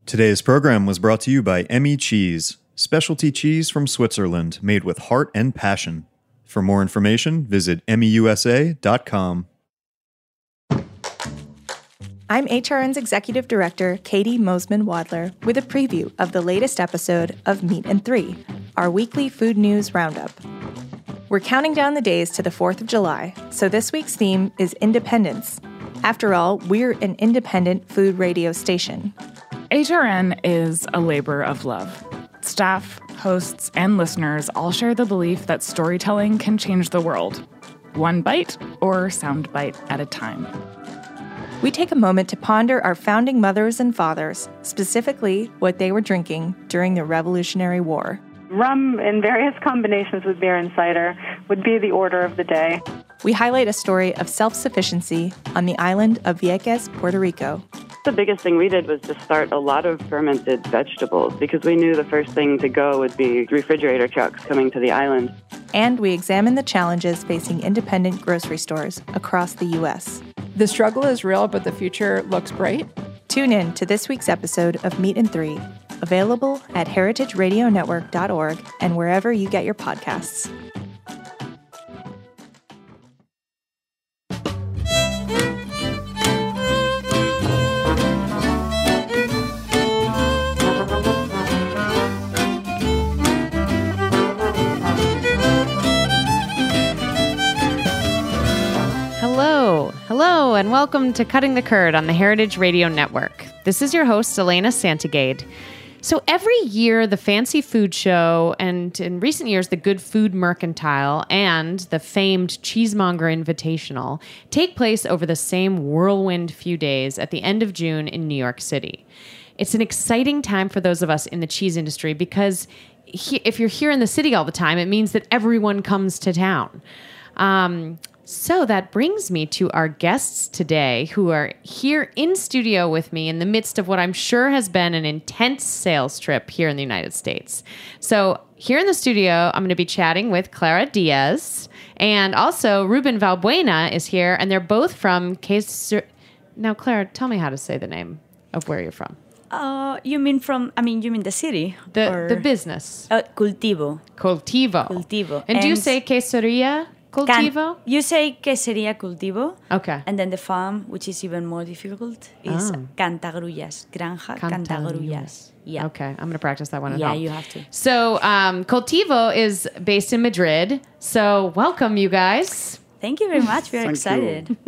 Today's program was brought to you by Emmy Cheese, specialty cheese from Switzerland made with heart and passion. For more information, visit emmyusa.com. I'm HRN's Executive Director, Katie Mosman-Wadler, with a preview of the latest episode of Meat and Three, our weekly food news roundup. We're counting down the days to the 4th of July, so this week's theme is independence. After all, we're an independent food radio station. HRN is a labor of love. Staff, hosts, and listeners all share the belief that storytelling can change the world, one bite or sound bite at a time. We take a moment to ponder our founding mothers and fathers, specifically what they were drinking during the Revolutionary War. Rum in various combinations with beer and cider would be the order of the day. We highlight a story of self-sufficiency on the island of Vieques, Puerto Rico. The biggest thing we did was to start a lot of fermented vegetables because we knew the first thing to go would be refrigerator trucks coming to the island. And we examine the challenges facing independent grocery stores across the U.S. The struggle is real, but the future looks bright. Tune in to this week's episode of Meat and Three, available at heritageradionetwork.org and wherever you get your podcasts. Hello, and welcome to Cutting the Curd on the Heritage Radio Network. This is your host, Elena Santagade. So every year, the Fancy Food Show, and in recent years, the Good Food Mercantile, and the famed Cheesemonger Invitational take place over the same whirlwind few days at the end of June in New York City. It's an exciting time for those of us in the cheese industry because if you're here in the city all the time, it means that everyone comes to town. So that brings me to our guests today who are here in studio with me in the midst of what I'm sure has been an intense sales trip here in the United States. So here in the studio, I'm going to be chatting with Clara Diaz, and also Ruben Valbuena is here, and they're both from Now, Clara, tell me how to say the name of where you're from. You mean the city? The business. Cultivo. Cultivo. And do you say queseria? Cultivo? You say quesería Cultivo. Okay. And then the farm, which is even more difficult, is Cantagrullas. Granja Cantagrullas. Yeah. Okay. I'm going to practice that one at home. Yeah, you have to. So Cultivo is based in Madrid. So welcome, you guys. Thank you very much. We're excited.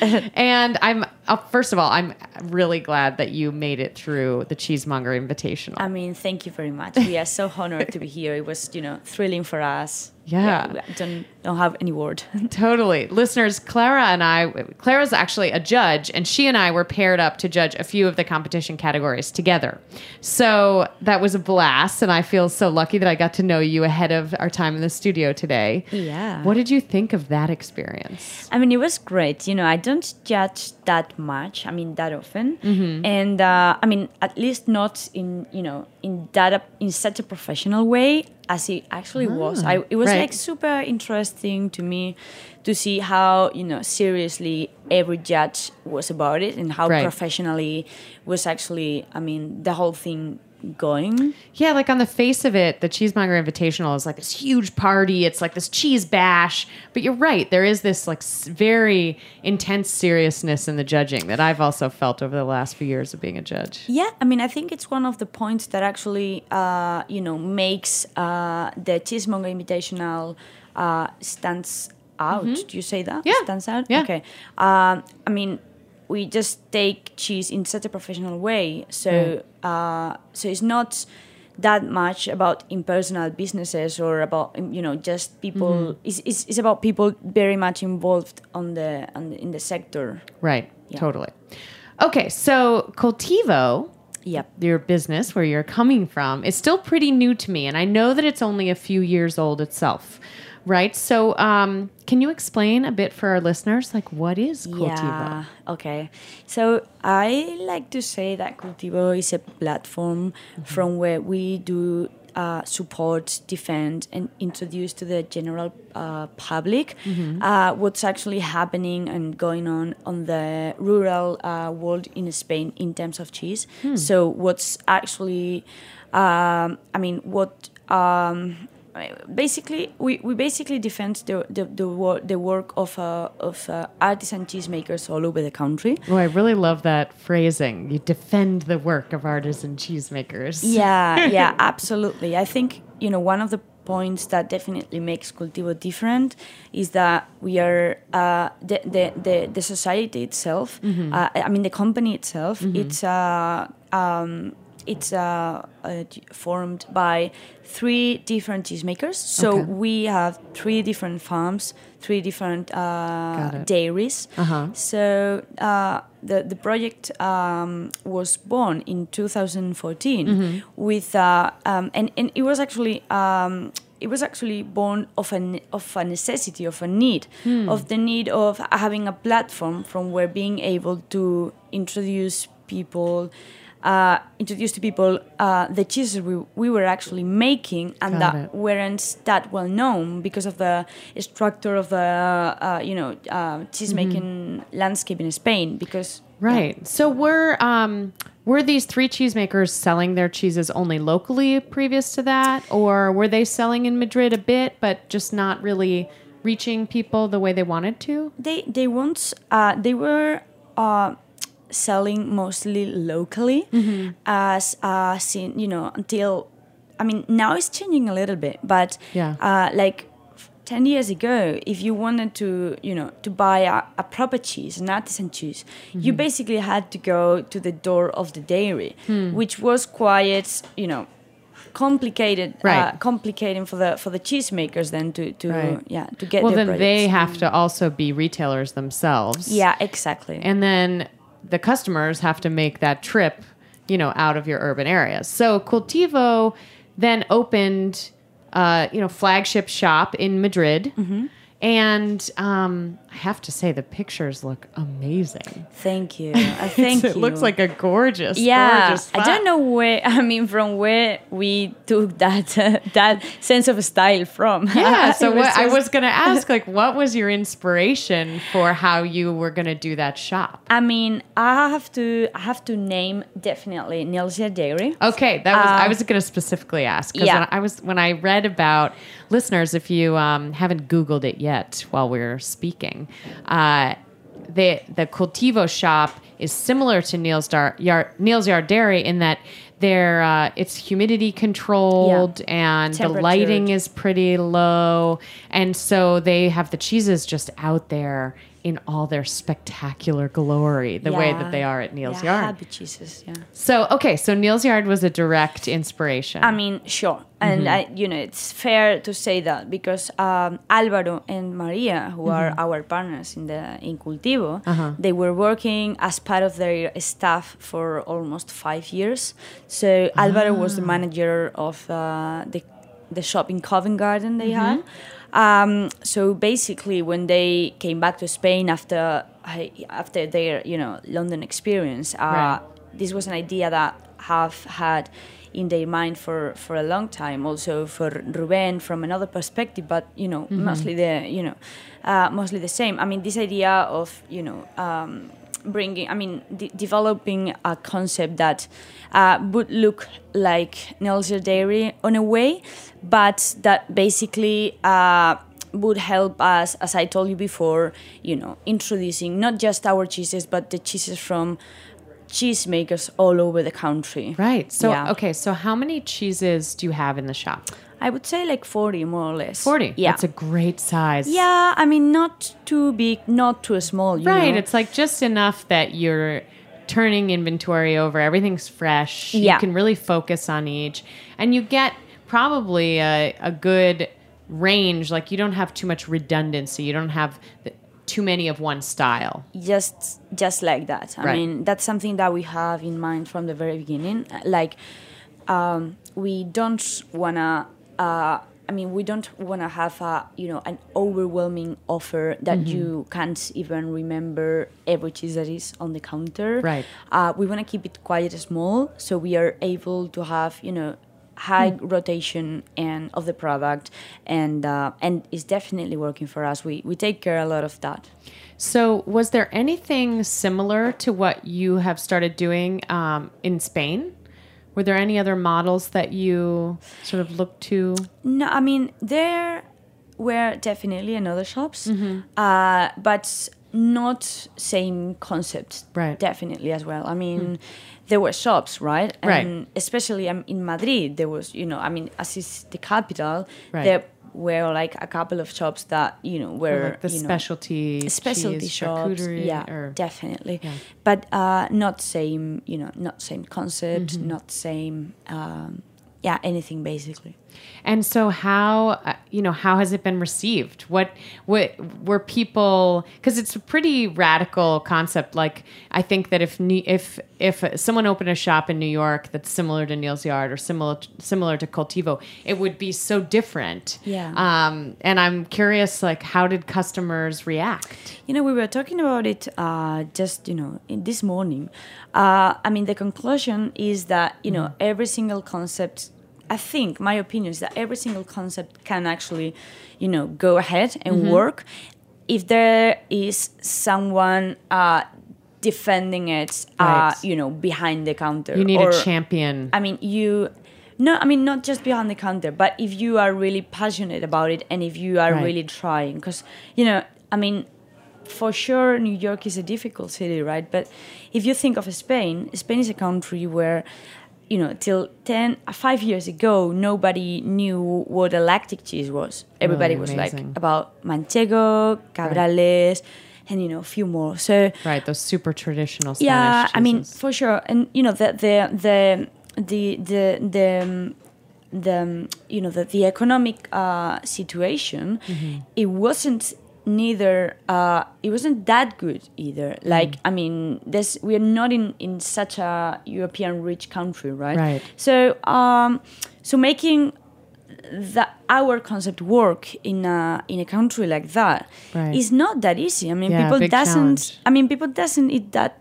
And first of all, I'm really glad that you made it through the Cheesemonger Invitational. Thank you very much. We are so honored to be here. It was, thrilling for us. Yeah. Don't have any word. Totally. Listeners, Clara's actually a judge, and she and I were paired up to judge a few of the competition categories together. So that was a blast, and I feel so lucky that I got to know you ahead of our time in the studio today. Yeah. What did you think of that experience? It was great. I don't judge that much, that often. Mm-hmm. And, at least not in such a professional way as it actually was. It was right. super interesting to me to see how, seriously every judge was about it and how right. professionally was actually, the whole thing going. Yeah, like on the face of it, the Cheesemonger Invitational is like this huge party. It's like this cheese bash. But you're right. There is this like very intense seriousness in the judging that I've also felt over the last few years of being a judge. Yeah, I think it's one of the points that actually, makes the Cheesemonger Invitational stands out. Mm-hmm. Do you say that? Yeah. Stands out? Yeah. Okay. We just take cheese in such a professional way. So so it's not that much about impersonal businesses or about, just people. Mm-hmm. It's about people very much involved in the sector. Right. Yeah. Totally. Okay. So Cultivo, yep. your business where you're coming from, is still pretty new to me. And I know that it's only a few years old itself. Right. So can you explain a bit for our listeners, like what is Cultivo? Yeah. Okay. So I like to say that Cultivo is a platform from where we do support, defend, and introduce to the general public what's actually happening and going on the rural world in Spain in terms of cheese. So what's actually, basically, we basically defend the work of artisan cheesemakers all over the country. Oh, I really love that phrasing. You defend the work of artisan cheesemakers. Yeah, absolutely. I think, one of the points that definitely makes Cultivo different is that we are the society itself. The company itself. It's formed by 3 different cheesemakers. So we have 3 different farms, 3 different dairies. So the project was born in 2014 with and it was actually born of a necessity, of a need, of the need of having a platform from where being able to introduce to people the cheeses we were actually making and that weren't that well known because of the structure of the cheese making landscape in Spain. So were these 3 cheesemakers selling their cheeses only locally previous to that, or were they selling in Madrid a bit but just not really reaching people the way they wanted to? They were selling mostly locally until now it's changing a little bit, but like 10 years ago, if you wanted to buy a proper cheese, an artisan cheese, you basically had to go to the door of the dairy, which was quite complicating for the cheesemakers then to get well their then products. They have to also be retailers themselves. Yeah, exactly. And then the customers have to make that trip, out of your urban areas. So Cultivo then opened, flagship shop in Madrid. And I have to say, the pictures look amazing. Thank you. Thank you. It looks like a gorgeous spot. I don't know from where we took that sense of style from. Yeah, so I was going to ask, what was your inspiration for how you were going to do that shop? I have to name definitely Neil's Yard Dairy. Okay, I was going to specifically ask because when I read about listeners, if you haven't Googled it yet while we're speaking, the Cultivo shop is similar to Neil's Yard Dairy in that it's humidity controlled and the lighting is pretty low, and so they have the cheeses just out there in all their spectacular glory, the way that they are at Neil's Yard. Happy cheeses, yeah. So Neil's Yard was a direct inspiration. Sure. And it's fair to say that because Álvaro and Maria, who are our partners in Cultivo, they were working as part of their staff for almost 5 years. So Álvaro was the manager of the shop in Covent Garden they had. So basically, when they came back to Spain after their London experience, this was an idea that have had in their mind for a long time. Also for Ruben from another perspective, but mostly the same. This idea of developing a concept that would look like Neil's Yard Dairy on a way, but that basically would help us, as I told you before, introducing not just our cheeses, but the cheeses from cheesemakers all over the country. Right. So, so how many cheeses do you have in the shop? I would say 40, more or less. 40? Yeah. That's a great size. Yeah, not too big, not too small. Right. It's just enough that you're turning inventory over. Everything's fresh. Yeah. You can really focus on each. And you get probably a good range. You don't have too much redundancy. You don't have too many of one style. Just like that. I mean, that's something that we have in mind from the very beginning. We don't wanna. We don't want to have an overwhelming offer that you can't even remember every cheese that is on the counter. Right. We want to keep it quite small, so we are able to have high rotation and of the product, and it's definitely working for us. We take care a lot of that. So was there anything similar to what you have started doing in Spain? Were there any other models that you sort of looked to? No, I mean, there were definitely another shops, but not same concept, right? Definitely as well. I mean, there were shops, right? And especially in Madrid, there was, as is the capital, there were like a couple of shops that, were like the specialty cheese, shops. Yeah, definitely. Yeah. But not same, not same concept, not same, anything basically. And so how has it been received? What were people, because it's a pretty radical concept. Like, I think that if someone opened a shop in New York that's similar to Neal's Yard or similar to Cultivo, it would be so different. Yeah. And I'm curious, like, how did customers react? We were talking about it just, this morning. I mean, the conclusion is that, every single concept, I think my opinion is that every single concept can actually, go ahead and work if there is someone defending it, behind the counter. You need a champion. I mean, not just behind the counter, but if you are really passionate about it and if you are really trying. Because, for sure, New York is a difficult city, right? But if you think of Spain is a country where, till 5 years ago, nobody knew what a lactic cheese was. Everybody was like about Manchego, Cabrales, and a few more. So those super traditional Spanish cheeses. I mean, for sure. And the economic situation, it wasn't that good either. Like, I mean, we are not in such a European rich country, right? So making our concept work in a country like that is not that easy. I mean, people doesn't eat that,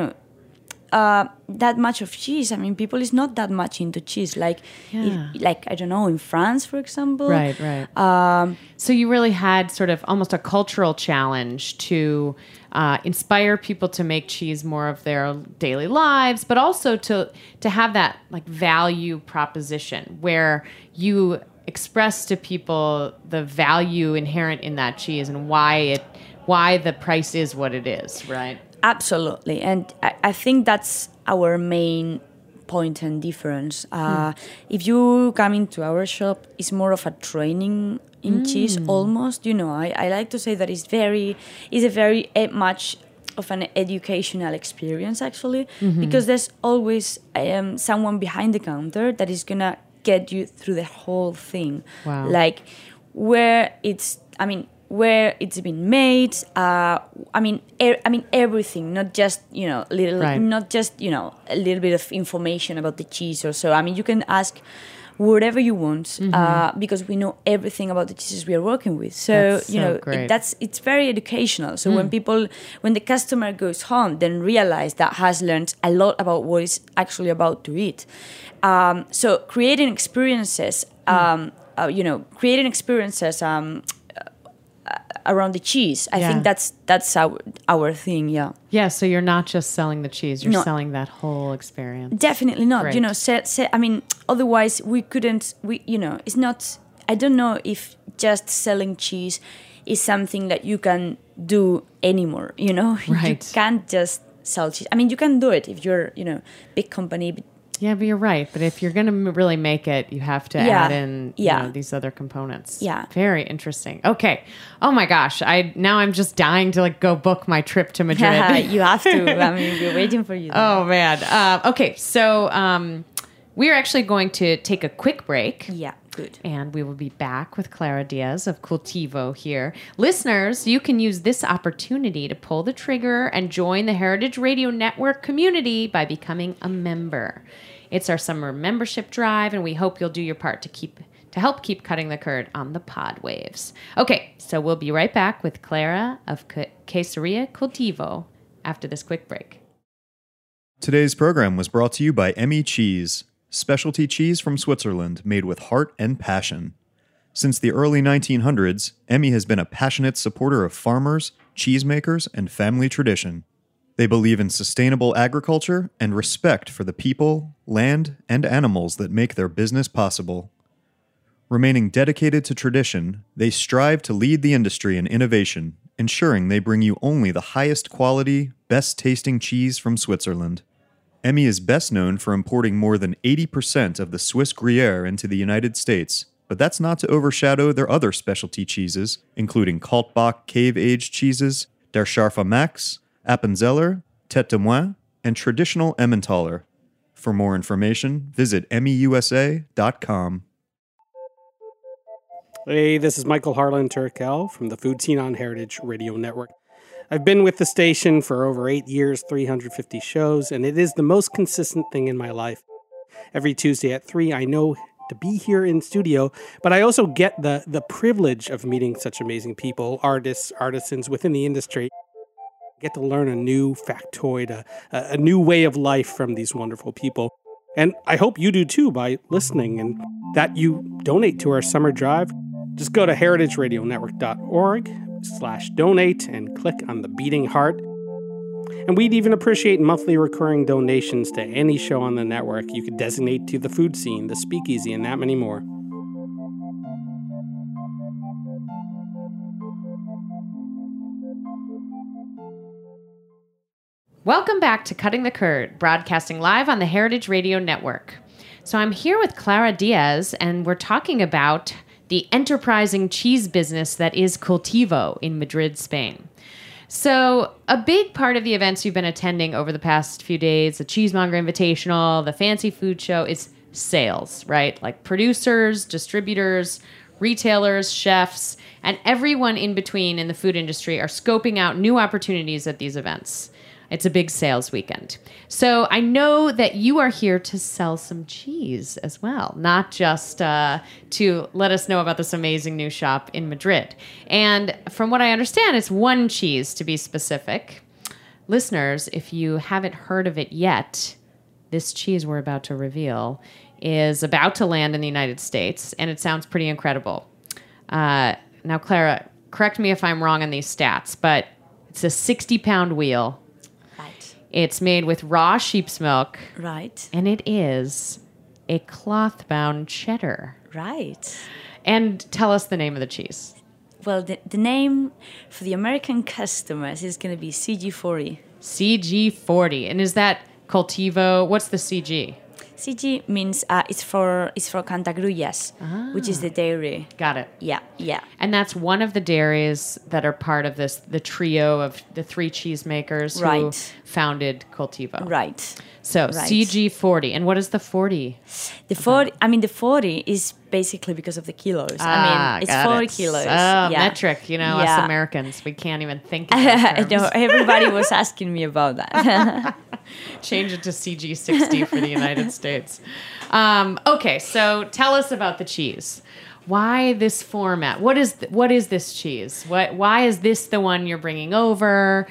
that much of cheese. I mean, people is not that much into cheese. Like I don't know, in France, for example. Right. So you really had sort of almost a cultural challenge to inspire people to make cheese more of their daily lives, but also to have that like value proposition where you express to people the value inherent in that cheese and why the price is what it is, right? Absolutely. And I think that's our main point and difference. If you come into our shop, it's more of a training in cheese almost. I like to say that it's a very much of an educational experience, actually, because there's always someone behind the counter that is going to get you through the whole thing. Wow. Like where it's been made. Everything, not just not just a little bit of information about the cheese or so. I mean, you can ask whatever you want because we know everything about the cheeses we are working with. So it's very educational. So when the customer goes home, then realize that has learned a lot about what is actually about to eat. So creating experiences, around the cheese. I think that's our thing, yeah. Yeah, so you're not just selling the cheese, you're selling that whole experience. Definitely not. Great. Otherwise we couldn't, it's not, I don't know if just selling cheese is something that you can do anymore, Right. You can't just sell cheese. I mean, you can do it if you're, big company. Yeah, but you're right. But if you're going to really make it, you have to add in these other components. Yeah. Very interesting. Okay. Oh my gosh. I'm just dying to go book my trip to Madrid. Yeah, you have to. I mean, we're waiting for you. Oh man. Okay. So we're actually going to take a quick break. Yeah. Good. And we will be back with Clara Diaz of Cultivo here. Listeners, you can use this opportunity to pull the trigger and join the Heritage Radio Network community by becoming a member. It's our summer membership drive, and we hope you'll do your part to help keep cutting the curd on the pod waves. Okay, so we'll be right back with Clara of Queseria Cultivo after this quick break. Today's program was brought to you by Emmy Cheese. specialty cheese from Switzerland made with heart and passion. Since the early 1900s, Emmy has been a passionate supporter of farmers, cheesemakers, and family tradition. They believe in sustainable agriculture and respect for the people, land, and animals that make their business possible. Remaining dedicated to tradition, they strive to lead the industry in innovation, ensuring they bring you only the highest quality, best-tasting cheese from Switzerland. Emmy is best known for importing more than 80% of the Swiss Gruyere into the United States, but that's not to overshadow their other specialty cheeses, including Kaltbach cave-aged cheeses, Der Scharfe Max, Appenzeller, Tête de Moine, and traditional Emmentaler. For more information, visit emmeusa.com. Hey, this is Michael Harlan Turkel from the Food Scene on Heritage Radio Network. I've been with the station for over 8 years, 350 shows, and it is the most consistent thing in my life. Every Tuesday at 3, I know to be here in studio, but I also get the privilege of meeting such amazing people, artists, artisans within the industry. Get to learn a new factoid, a new way of life from these wonderful people. And I hope you do too by listening, and that you donate to our summer drive. Just go to heritageradionetwork.org/donate and click on the beating heart. And we'd even appreciate monthly recurring donations to any show on the network you could designate to the Food Scene, the Speakeasy, and that many more. Welcome back to Cutting the Curd, broadcasting live on the Heritage Radio Network. So I'm here with Clara Diaz, and we're talking about the enterprising cheese business that is Cultivo in Madrid, Spain. So a big part of the events you've been attending over the past few days, the Cheesemonger Invitational, the Fancy Food Show, is sales, right? Like producers, distributors, retailers, chefs, and everyone in between in the food industry are scoping out new opportunities at these events. It's a big sales weekend. So I know that you are here to sell some cheese as well, not just to let us know about this amazing new shop in Madrid. And from what I understand, it's one cheese to be specific. Listeners, if you haven't heard of it yet, this cheese we're about to reveal is about to land in the United States, and it sounds pretty incredible. Now, Clara, correct me if I'm wrong on these stats, but it's a 60-pound wheel. It's made with raw sheep's milk. Right. And it is a cloth-bound cheddar. Right. And tell us the name of the cheese. Well, the name for the American customers is going to be CG40. CG40. And is that Cultivo? What's the CG? CG means it's for Cantagrullas, which is the dairy. Got it. Yeah. And that's one of the dairies that are part of the trio of the three cheesemakers who founded Cultivo. Right. So CG40. And what is the 40? The 40 is basically because of the kilos. It's 40 kilos. Metric. Us Americans, we can't even think in those terms. No, everybody was asking me about that. Change it to CG60 for the United States. Okay, so tell us about the cheese. Why this format? What is this cheese? Why is this the one you're bringing over?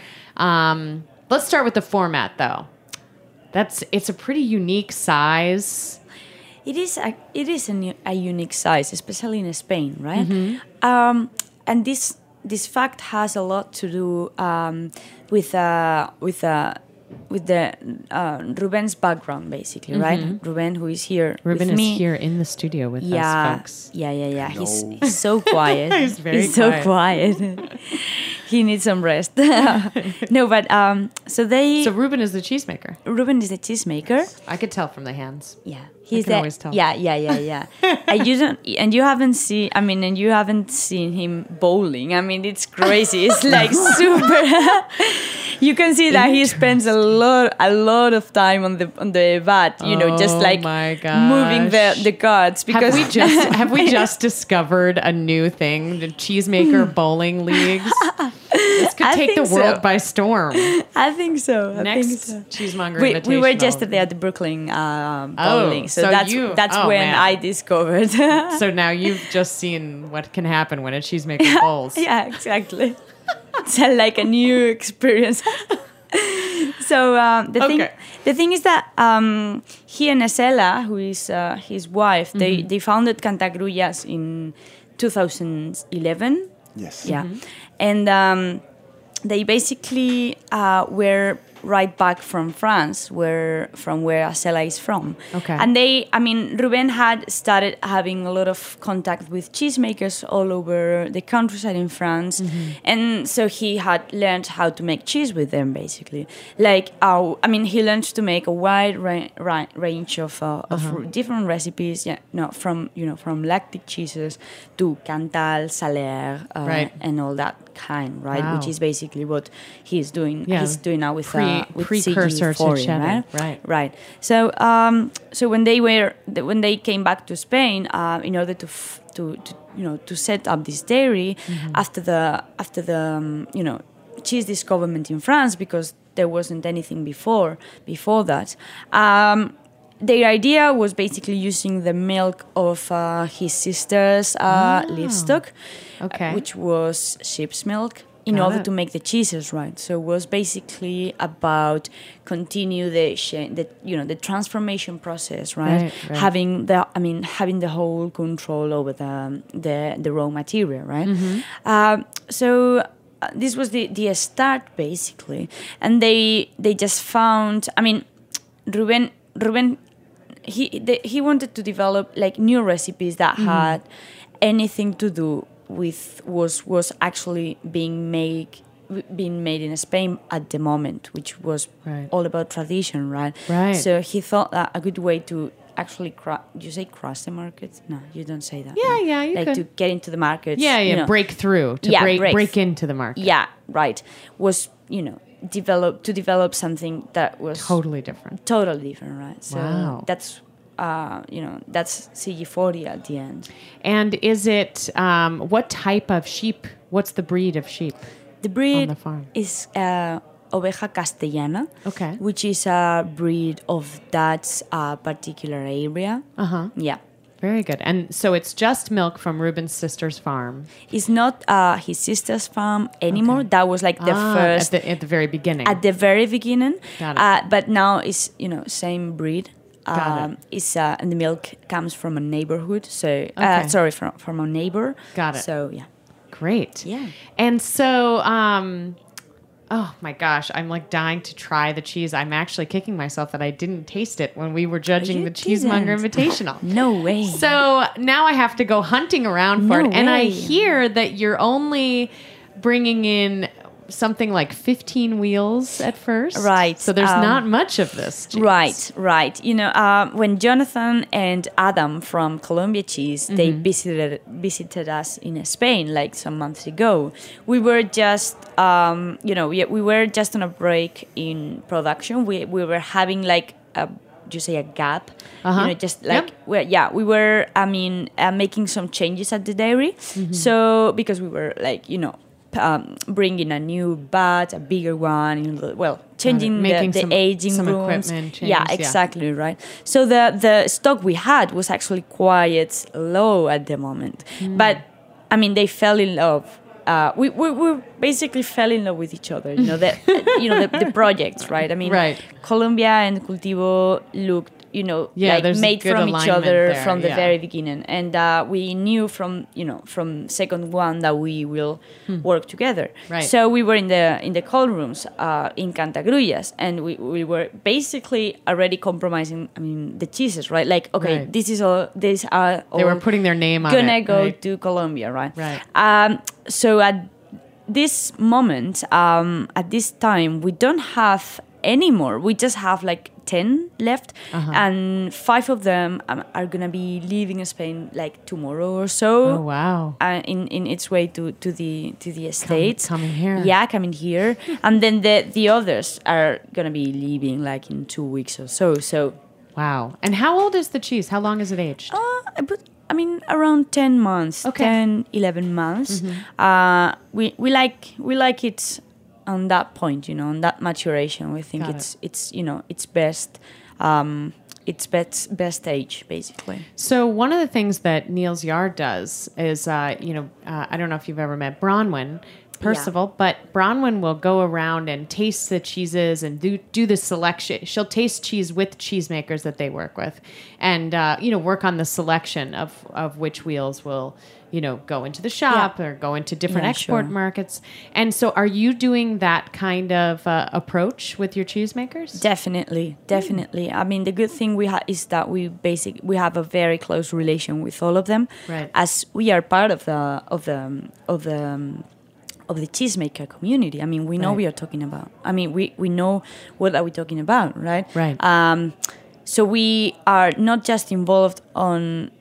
Let's start with the format, though. It's a pretty unique size. It is a unique size, especially in Spain, right? Mm-hmm. And this fact has a lot to do with the Ruben's background, basically, right? Ruben, who is here with me. Ruben is here in the studio with us, folks. Yeah. He's so quiet. He's so quiet. He needs some rest. No, but So Ruben is the cheesemaker. Ruben is the cheesemaker. I could tell from the hands. Yeah. I can always tell. Yeah. And you haven't seen him bowling. It's crazy. It's like super. You can see that he spends a lot of time on the bat, just like moving the cards. Because have we just discovered a new thing, the cheesemaker bowling leagues? This could take the world by storm. I think so. Next Cheesemonger Invitational. We were just there at the Brooklyn bowling, so that's when I discovered. So now you've just seen what can happen when a cheesemaker bowls. Yeah, exactly. It's like a new experience. the thing is that he and Estela, who is his wife, they founded Cantagrullas in 2011. Yes. Yeah, and they basically were right back from France, from where Estela is from. Okay. And Ruben had started having a lot of contact with cheesemakers all over the countryside in France, and so he had learned how to make cheese with them, basically. Like, he learned to make a wide range of different recipes. Yeah, from lactic cheeses to Cantal, Salaire, and all that kind, right? Wow. Which is basically what he's doing. Yeah. He's doing now with precursor to CG40, cheddar, right. So when they came back to Spain, in order to set up this dairy after the cheese discoverment in France, because there wasn't anything before that. Their idea was basically using the milk of his sister's livestock, which was sheep's milk, in order to make the cheeses, right? So it was basically about continue the transformation process, right? Having the whole control over the raw material, right? This was the start, basically, and they just found. Ruben. He wanted to develop like new recipes that had anything to do with was actually being made in Spain at the moment, which was all about tradition, right? Right. So he thought that a good way to actually you say cross the market? No, you don't say that. Yeah, you like could. to get into the market. Yeah, break through break into the market. Yeah, right. Was develop something that was totally different, right? So that's CG40 at the end. And is it what type of sheep? What's the breed of sheep? The breed on the farm is Oveja Castellana, okay, which is a breed of that particular area. Yeah. Very good. And so it's just milk from Ruben's sister's farm. It's not his sister's farm anymore. Okay. That was like the first at the very beginning. At the very beginning. Got it. But now it's same breed. Got it. And the milk comes from a neighborhood. So from a neighbor. Got it. So yeah. Great. Yeah. And so oh my gosh, I'm like dying to try the cheese. I'm actually kicking myself that I didn't taste it when we were judging the Cheesemonger Invitational. No way. So now I have to go hunting around for it. And I hear that you're only bringing in something like 15 wheels at first. Right. So there's not much of this cheese. Right. When Jonathan and Adam from Colombia Cheese, they visited us in Spain like some months ago, we were just, we were just on a break in production. We were having like a gap, just like, we were, making some changes at the dairy. So, because we were like, bringing a new bat, a bigger one, changing the aging some rooms. Equipment change, yeah, exactly, right. So the stock we had was actually quite low at the moment. But, they fell in love. We basically fell in love with each other, the projects, right? Colombia and Cultivo looked, made from each other from the very beginning, and we knew from second one that we will work together. Right. So we were in the cold rooms in Cantagrullas, and we were basically already compromising. The cheeses, right? Like, okay, these are all. They were putting their name on it. Gonna go to Colombia, right? Right. So at this moment, at this time, we don't have any more. We just have like 10 left, and 5 of them are gonna be leaving Spain like tomorrow or so. Oh wow! In its way to the States, coming here. Yeah, coming here, and then the others are gonna be leaving like in 2 weeks or so. So wow! And how old is the cheese? How long is it aged? Around 10 months, 10, 11 months. We like it on that point, on that maturation. We think it's best. It's best age, basically. So one of the things that Niels Jahr does is, I don't know if you've ever met Bronwyn. Percival, but Bronwyn will go around and taste the cheeses and do the selection. She'll taste cheese with cheesemakers that they work with, and work on the selection of which wheels will go into the shop or go into different export markets. And so, are you doing that kind of approach with your cheesemakers? Definitely. I mean, the good thing we have is that we have a very close relation with all of them, right? As we are part of the cheesemaker community. I mean, we know we are talking about. I mean, we know what are we talking about, right? Right. So we are not just involved on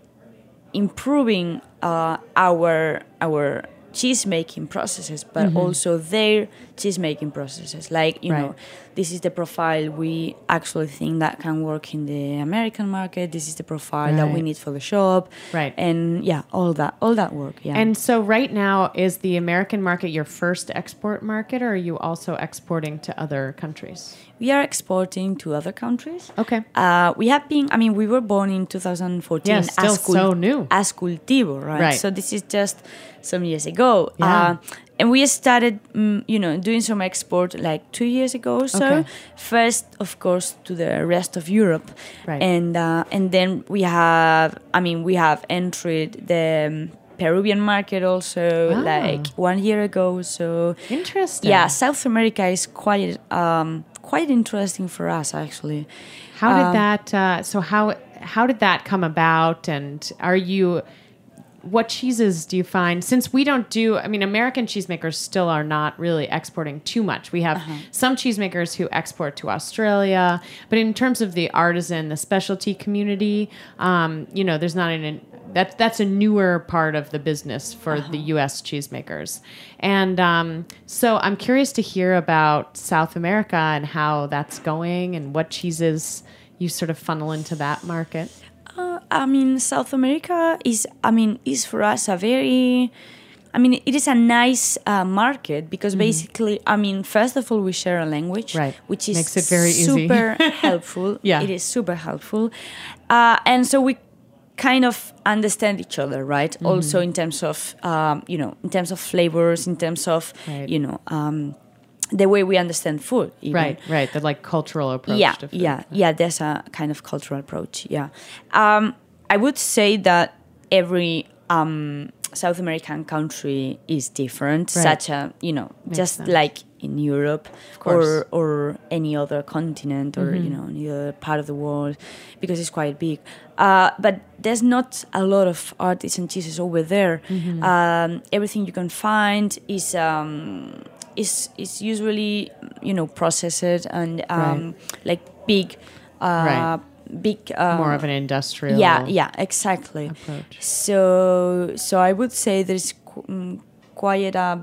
improving our cheese making processes, but also their cheese making processes. Like this is the profile we actually think that can work in the American market. This is the profile that we need for the shop. Right. And all that work. Yeah. And so right now, is the American market your first export market, or are you also exporting to other countries? We are exporting to other countries. Okay. We have been. I mean, we were born in 2014. Yeah, still so new. As Cultivo, right? So this is just some years ago. Yeah. And we started, doing some export like 2 years ago or so. Okay. First, of course, to the rest of Europe, right? And then we have entered the Peruvian market also, like 1 year ago. So interesting. Yeah, South America is quite interesting for us, actually. How did that? So how did that come about? And what cheeses do you find? Since we don't do, I mean, American cheesemakers still are not really exporting too much. We have some cheesemakers who export to Australia, but in terms of the artisan, the specialty community, there's not that's a newer part of the business for the U.S. cheesemakers. And so I'm curious to hear about South America and how that's going and what cheeses you sort of funnel into that market. South America is for us a very, it is a nice market because basically, first of all, we share a language, right? Which is makes it very super helpful. Yeah, it is super helpful, and so we kind of understand each other, right? Also in terms of, in terms of flavors, in terms of, the way we understand food. Even. Right. The cultural approach to food. Yeah. There's a kind of cultural approach. Yeah. I would say that every South American country is different, such a just sense. Like in Europe or any other continent or any other part of the world, because it's quite big. But there's not a lot of artisan cheeses over there. Everything you can find is usually processed and like big. More of an industrial exactly approach. So I would say there's quite a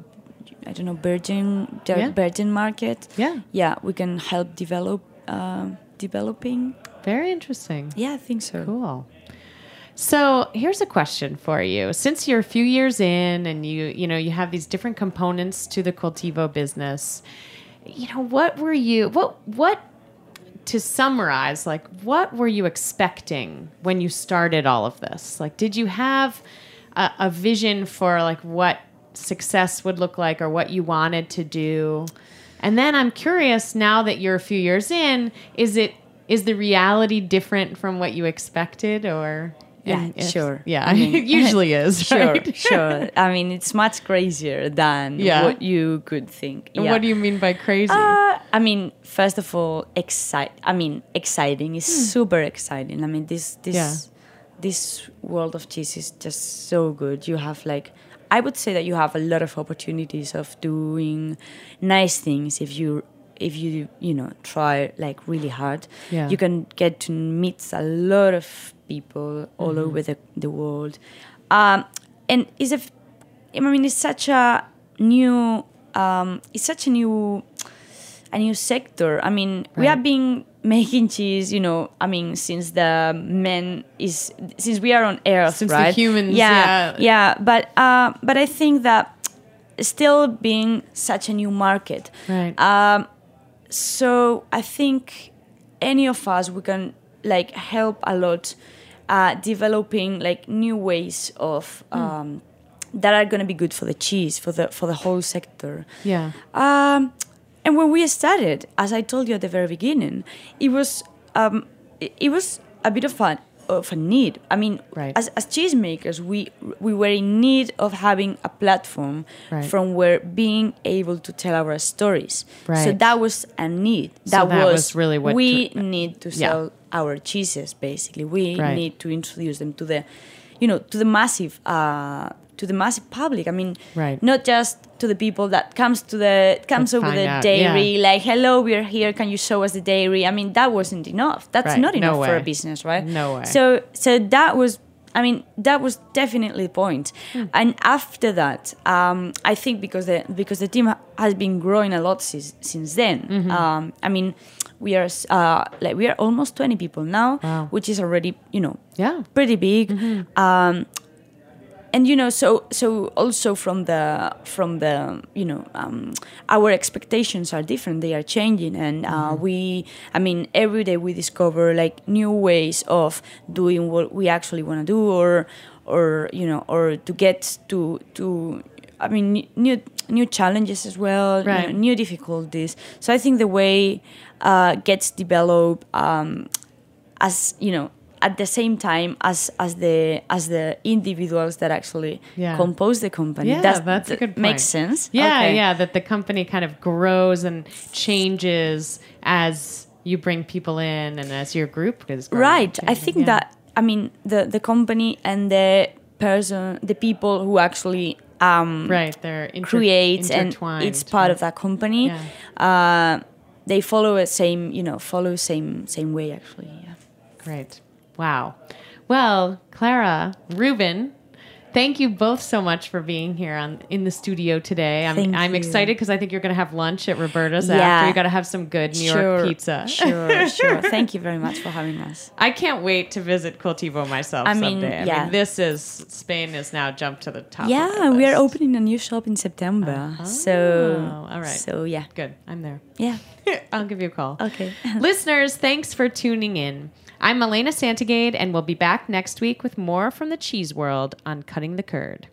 virgin market. We can help developing. Very interesting. Yeah, I think so. Cool. So here's a question for you. Since you're a few years in and you have these different components to the Cultivo business, what to summarize, what were you expecting when you started all of this? Did you have a vision for what success would look like or what you wanted to do? And then I'm curious, now that you're a few years in, is the reality different from what you expected, or? Sure. Yeah, it usually is. Sure, right? sure. It's much crazier than what you could think. And what do you mean by crazy? First of all, exciting is super exciting. This world of cheese is just so good. You have I would say that you have a lot of opportunities of doing nice things if you try really hard. You can get to meet a lot of people all over the world, and it's such a new sector. We have been making cheese, since since we are on Earth, since right? the humans, But I think that still being such a new market, right? So I think any of us, we can help a lot developing new ways of that are going to be good for the cheese, for the whole sector. Yeah. And when we started, as I told you at the very beginning, it was a bit of a need. I mean, right. as cheesemakers, we were in need of having a platform right. from where being able to tell our stories. Right. So that was a need. So that was really what we need to sell our cheeses. Basically, we right. need to introduce them to the, to the massive public. I mean, right. not just to the people that comes over the dairy, like, hello, we are here, can you show us the dairy? I mean, that wasn't enough. That's right. not enough no for way. a business, right? No way. So that was, that was definitely the point. And after that, I think because the team has been growing a lot since then. Mm-hmm. We are almost 20 people now, wow. which is already pretty big. Mm-hmm. And so also from the our expectations are different. They are changing, and every day we discover like new ways of doing what we actually want to do, or to get to new challenges as well, right. New difficulties. So I think the way gets developed as at the same time as the individuals that actually compose the company. Yeah, that's a good point. Makes sense. Yeah, okay. yeah, that the company kind of grows and changes as you bring people in and as your group is growing. Right. I think that the company and the people who actually right, they're create and it's part of that company. Yeah. They follow same way actually. Yeah. Great. Wow. Well, Clara, Ruben, thank you both so much for being here in the studio today. I'm excited because I think you're going to have lunch at Roberta's after. You got to have some good New York pizza. Sure. Thank you very much for having us. I can't wait to visit Cultivo myself someday. Spain is now jumped to the top. Yeah, we are opening a new shop in September. All right. So yeah. Good. I'm there. Yeah. I'll give you a call. Okay. Listeners, thanks for tuning in. I'm Elena Santagade, and we'll be back next week with more from the cheese world on Cutting the Curd.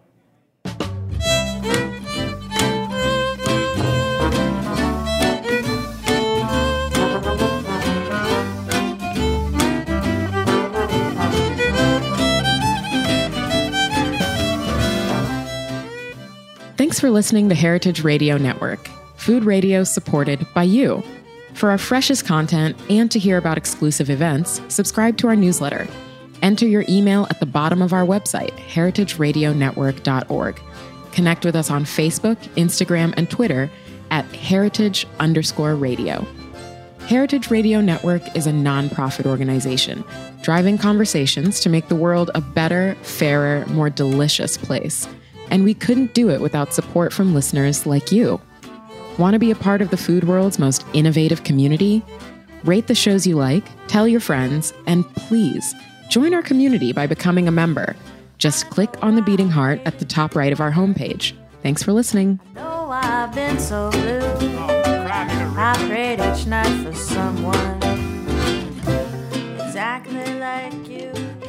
Thanks for listening to Heritage Radio Network, food radio supported by you. For our freshest content and to hear about exclusive events, subscribe to our newsletter. Enter your email at the bottom of our website, heritageradionetwork.org. Connect with us on Facebook, Instagram, and Twitter at heritage_radio. Heritage Radio Network is a nonprofit organization driving conversations to make the world a better, fairer, more delicious place. And we couldn't do it without support from listeners like you. Want to be a part of the food world's most innovative community? Rate the shows you like, tell your friends, and please join our community by becoming a member. Just click on the beating heart at the top right of our homepage. Thanks for listening. Though I've been so blue, I prayed each night for someone exactly like you.